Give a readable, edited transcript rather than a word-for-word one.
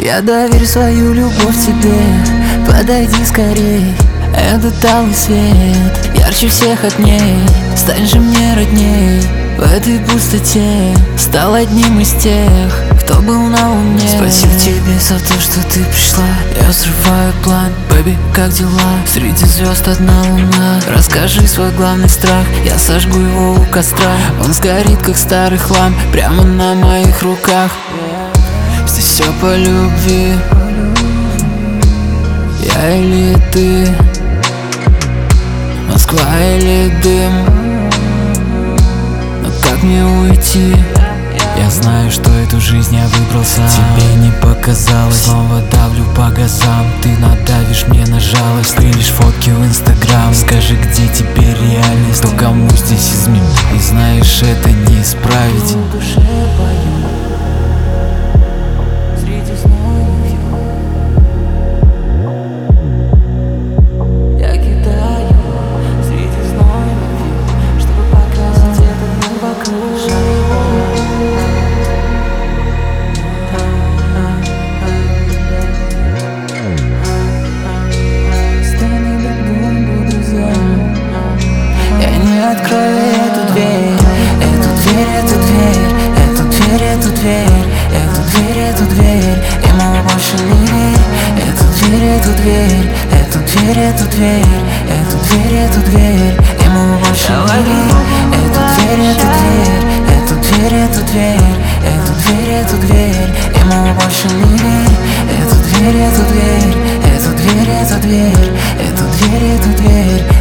Я доверю свою любовь тебе, подойди скорей. Этот алый свет ярче всех огней. Стань же мне родней в этой пустоте. Стал одним из тех, кто был на луне. Спасибо тебе за то, что ты пришла. Я взрываю план, бэби, как дела? Среди звезд одна луна. Расскажи свой главный страх, я сожгу его у костра. Он сгорит, как старый хлам, прямо на моих руках. Здесь все по любви, я или ты, Москва или дым. Но как мне уйти? Я знаю, что эту жизнь я выбрал сам. Тебе не показалось, снова давлю по газам. Ты надавишь мне на жалость, прилишь фотки в Инстаграм. Скажи, где теперь реальность, кто кому здесь изменил. И знаешь, это не исправить. Открою эту дверь, эту дверь, эту дверь, эту дверь, эту дверь, эту дверь, эту дверь, и мало больше не верь. Эту дверь, эту дверь, эту дверь, эту дверь, эту дверь, эту дверь, и мало больше не верь. Эту дверь, эту дверь, эту дверь, эту дверь, эту дверь, эту дверь, и мало больше не верь. Эту дверь, эту дверь, эту дверь, эту дверь, эту дверь, эту дверь.